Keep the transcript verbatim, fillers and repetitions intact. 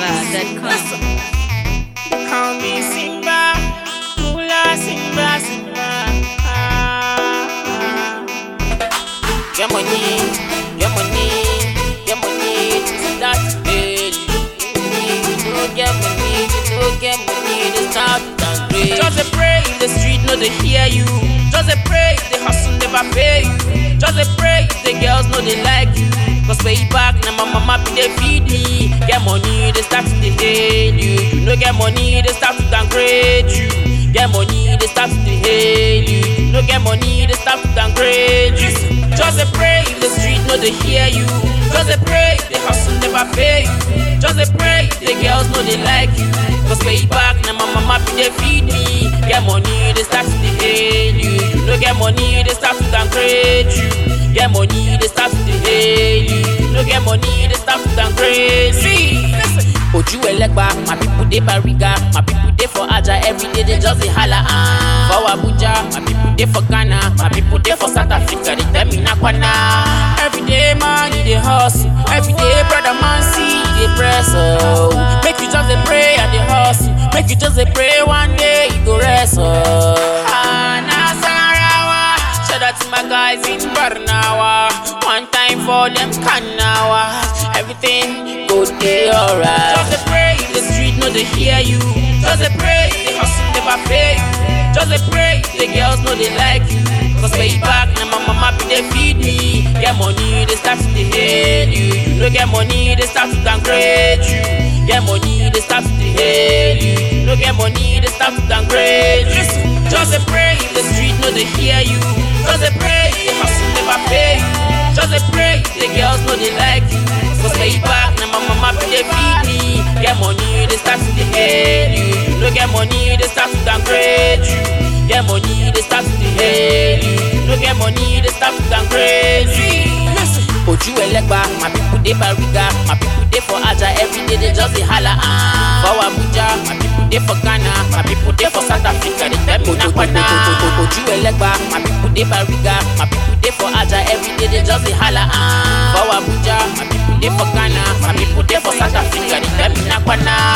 flavor dot com. They call me Simba, Mula Simba, Simba. Ah, ah. Get money, get money, get money to start daily. You don't get money, you don't get money to start downgrade. Just a pray in the street, no they hear you. Just a pray if the hustle never pay you. Just a pray if the girls know they like you. Cause way back, now my mama be they feed me. Get money, they start to hail you. You no get money, they start to downgrade you. Get money, they start to hail you. You no get money, they start to downgrade you. Just a pray if the street know they hear you. Just a pray if the hustle never pay you. Just a pray if the girls know they like you. Cause way back, now my mama be they feed me. Get money, they start to hail you. You no get money, they start to downgrade you. Get money, they start to hail you. You no get money, they start to downgrade. See, listen. Oju Elegba, my people they Bariga, my people they for Aja every day they just they holla ah. For Abuja, my people they for Ghana, my people they for South Africa they tell me nakwana. Every day man you they hustle, every day brother man see they press oh. Make you just they pray and they hustle, make you just they pray one day you go rest oh. Ah, Nasarawa, shout out to my guys in Barnawa. One time for them Kanawa, everything go day alright. Just a pray if the street know they hear you. Just a pray if the hustle never pay you. Just a pray if the girls know they like you. Cause way back now my mama be they feed me. Get money they start to hail you. You no get money they start to downgrade you. Get money they start to hail you. You no get money they start to downgrade you. Just a pray if the street know they hear you. Just a pray if the hustle never pay you. Just a pray if the girls know they like you. Cause way back now my mama be they feed me. Get money they start to hail you. You no get money they start to downgrade you. Get money they start to hail you. You no get money they start to downgrade you. Oju Elegba, my people they Bariga, my people they for Aja every day they just they holla ah. For Abuja, my people they for Ghana, my people they for South Africa they tell me nakwana. Oju Elegba, my people they Bariga, my people they for Aja every day they just they holla ah. For Abuja, my people they for Ghana, my people they for South Africa they tell me nakwana.